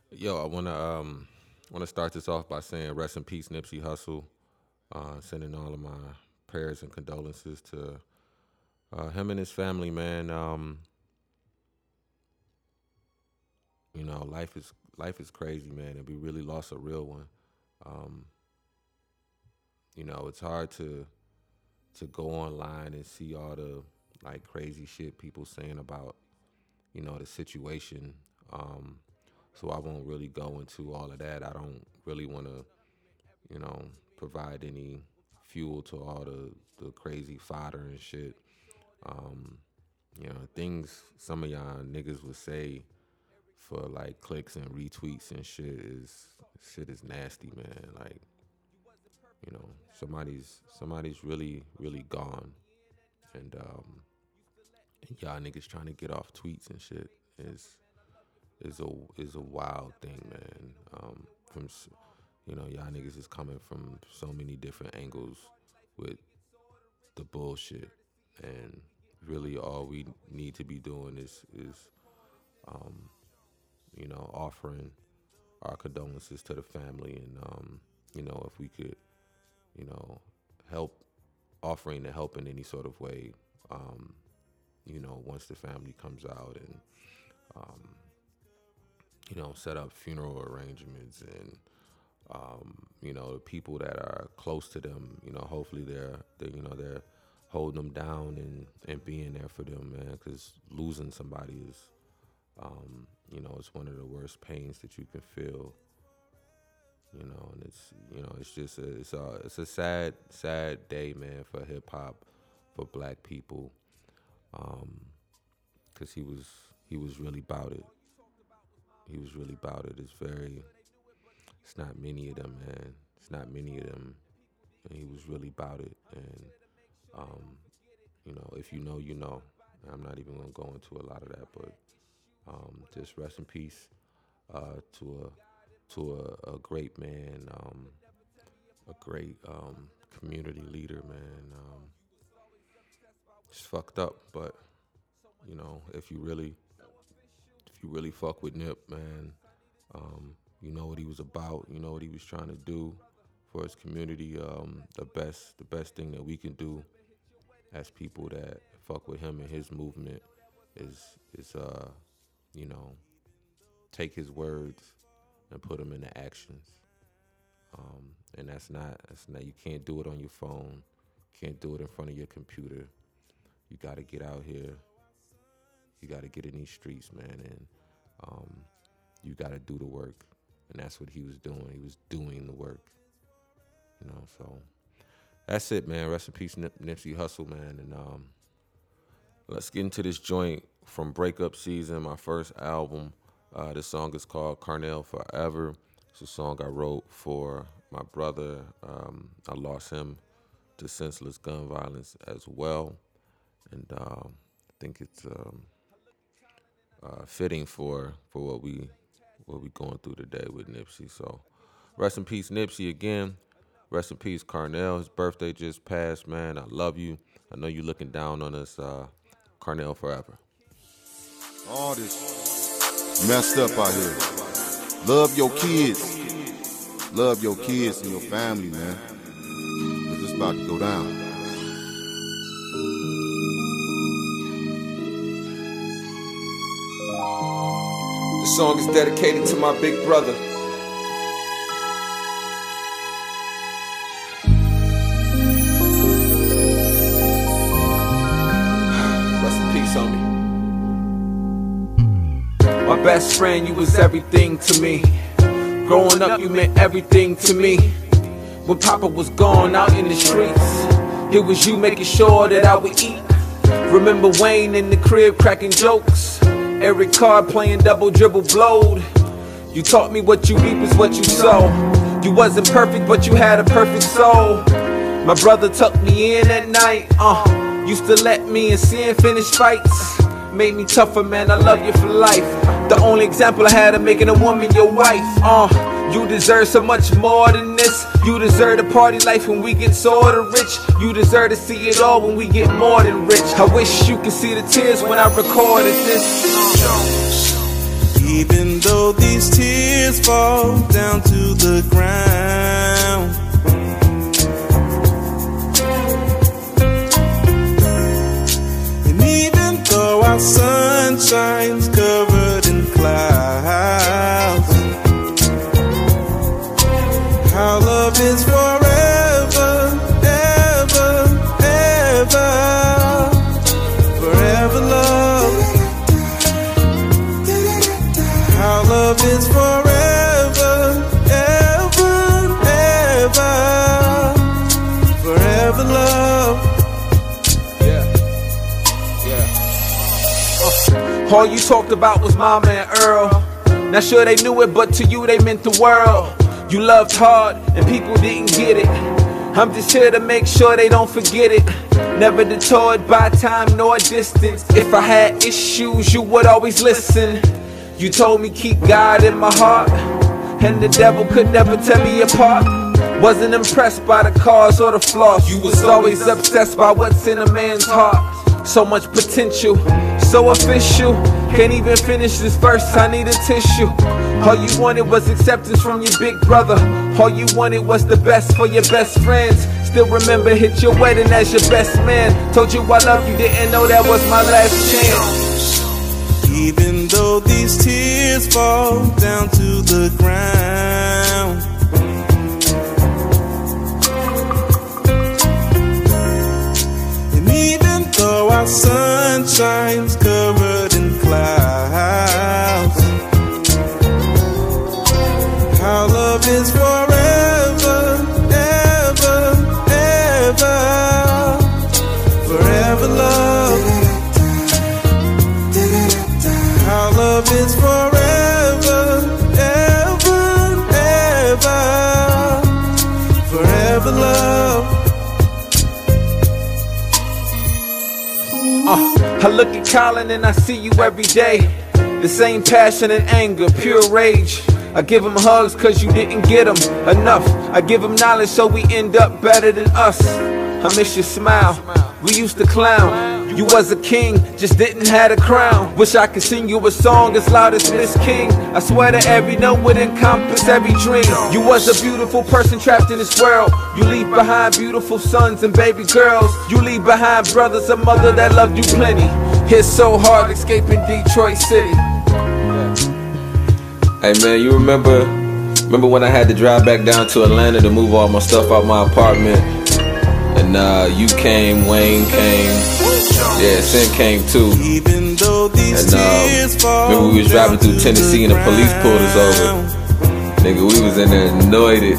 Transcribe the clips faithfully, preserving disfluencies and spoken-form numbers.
Yo, I wanna um wanna start this off by saying rest in peace, Nipsey Hussle. Uh, sending all of my prayers and condolences to uh, him and his family, man. Um, you know, life is life is crazy, man, and we really lost a real one. Um, you know, it's hard to to go online and see all the like crazy shit people saying about you know the situation. Um, so I won't really go into all of that. I don't really want to you know, provide any fuel to all the, the crazy fodder and shit. Um, you know, things some of y'all niggas would say for like clicks and retweets and shit is shit is nasty, man. Like, you know, somebody's somebody's really, really gone. And um and y'all niggas trying to get off tweets and shit is is a is a wild thing, man. Um from You know, y'all niggas is coming from so many different angles with the bullshit, and really all we need to be doing is is um, you know offering our condolences to the family, and um, you know if we could you know help offering to help in any sort of way, um, you know once the family comes out and um, you know set up funeral arrangements and um, you know, the people that are close to them, you know, hopefully they're, they you know, they're holding them down and, and being there for them, man, because losing somebody is, um, you know, it's one of the worst pains that you can feel, you know, and it's, you know, it's just, a, it's a, it's a sad, sad day, man, for hip hop, for black people, um, because he was, he was really about it. He was really about it. It's very, It's not many of them, man. It's not many of them. And he was really about it. And, um, you know, if you know, you know. I'm not even going to go into a lot of that, but um, just rest in peace uh, to a to a, a great man, um, a great um, community leader, man. Um, it's fucked up, but, you know, if you really, if you really fuck with Nip, man, um, you know what he was about. You know what he was trying to do for his community. Um, the best, the best thing that we can do as people that fuck with him and his movement is, is uh, you know, take his words and put them into actions. Um, and that's not, that's not. You can't do it on your phone. Can't do it in front of your computer. You got to get out here. You got to get in these streets, man, and um, you got to do the work. And that's what he was doing. He was doing the work. You know, so that's it, man. Rest in peace, Nip- Nipsey Hussle, man. And um, let's get into this joint from Breakup Season, my first album. Uh, this song is called Carnell Forever. It's a song I wrote for my brother. Um, I lost him to senseless gun violence as well. And um, I think it's um, uh, fitting for, for what we what we going through today with Nipsey. So rest in peace, Nipsey, again. Rest in peace, Carnell. His birthday just passed, man. I love you. I know you looking down on us. Uh, Carnell forever. All this messed up out here. Love your kids. Love your kids and your family, man. Cause it's about to go down. This song is dedicated to my big brother. Rest in peace, homie. My best friend, you was everything to me. Growing up, you meant everything to me. When Papa was gone out in the streets, it was you making sure that I would eat. Remember Wayne in the crib cracking jokes, Eric Carr playing double dribble blowed. You taught me what you reap is what you sow. You wasn't perfect, but you had a perfect soul. My brother tucked me in at night, uh, used to let me and sin finish fights. Made me tougher, man, I love you for life. The only example I had of making a woman your wife. Uh, you deserve so much more than this. You deserve the party life when we get sorta rich. You deserve to see it all when we get more than rich. I wish you could see the tears when I recorded this. Uh. Even though these tears fall down to the ground, and even though our sun shines covered in clouds, our love is forever, ever, ever, forever love. Our love is forever, ever, ever, forever love. Yeah, yeah. Uh, all you talked about was Mama and Earl. Not sure they knew it, but to you they meant the world. You loved hard and people didn't get it. I'm just here to make sure they don't forget it. Never detoured by time nor distance. If I had issues, you would always listen. You told me keep God in my heart, and the devil could never tear me apart. Wasn't impressed by the cause or the flaws. You was always obsessed by what's in a man's heart. So much potential, so official. Can't even finish this verse, I need a tissue. All you wanted was acceptance from your big brother. All you wanted was the best for your best friends. Still remember hit your wedding as your best man. Told you I love you, didn't know that was my last chance. Even though these tears fall down to the ground, and even though our sun shines covered in clouds, our love is forever, ever, ever, forever love. Our love is forever, ever, ever, forever love. Uh, I look at Colin and I see you every day. The same passion and anger, pure rage. I give him hugs cause you didn't get him enough. I give him knowledge so we end up better than us. I miss your smile, we used to clown. You was a king, just didn't have a crown. Wish I could sing you a song as loud as Miss King. I swear that every note would encompass every dream. You was a beautiful person trapped in this world. You leave behind beautiful sons and baby girls. You leave behind brothers and mother that loved you plenty. It's so hard escaping Detroit City. Hey man, you remember remember when I had to drive back down to Atlanta to move all my stuff out my apartment? And uh, you came, Wayne came, yeah, Sin came too. Even though these and um, remember we was driving through Tennessee and the police pulled us over. Nigga, we was in there annoyed it.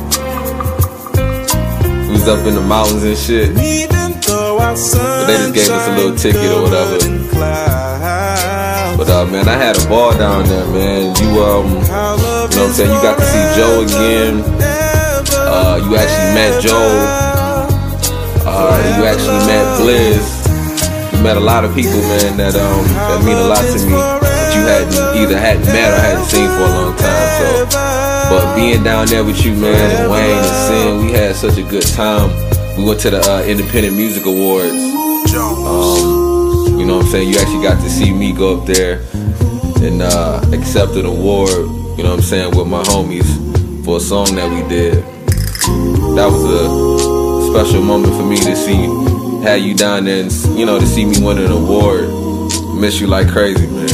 We was up in the mountains and shit. But they just gave us a little ticket or whatever. But uh, man, I had a ball down there, man. You um, you know what I'm saying? You got to see Joe again. Uh, you actually met Joe. Uh, you actually met Blizz. You met a lot of people, man, that um that mean a lot to me. That you hadn't either hadn't met or hadn't seen for a long time. So, but being down there with you, man, and Wayne and Sin, we had such a good time. We went to the uh, Independent Music Awards. Um, you know what I'm saying? You actually got to see me go up there and uh, accept an award. You know what I'm saying, with my homies for a song that we did. That was a special moment for me to see, have you down there and, you know, to see me win an award. Miss you like crazy, man.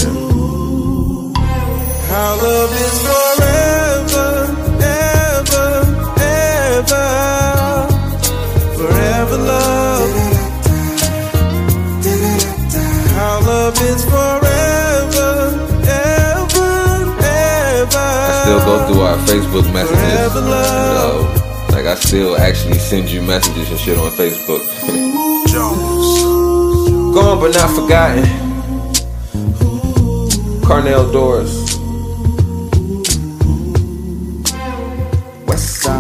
Our love is forever, ever, ever, forever love. Our love is forever, ever, ever. I still go through our Facebook messages. And, uh, Like I still actually send you messages and shit on Facebook. Gone but not forgotten. Carnell Doors. West Side.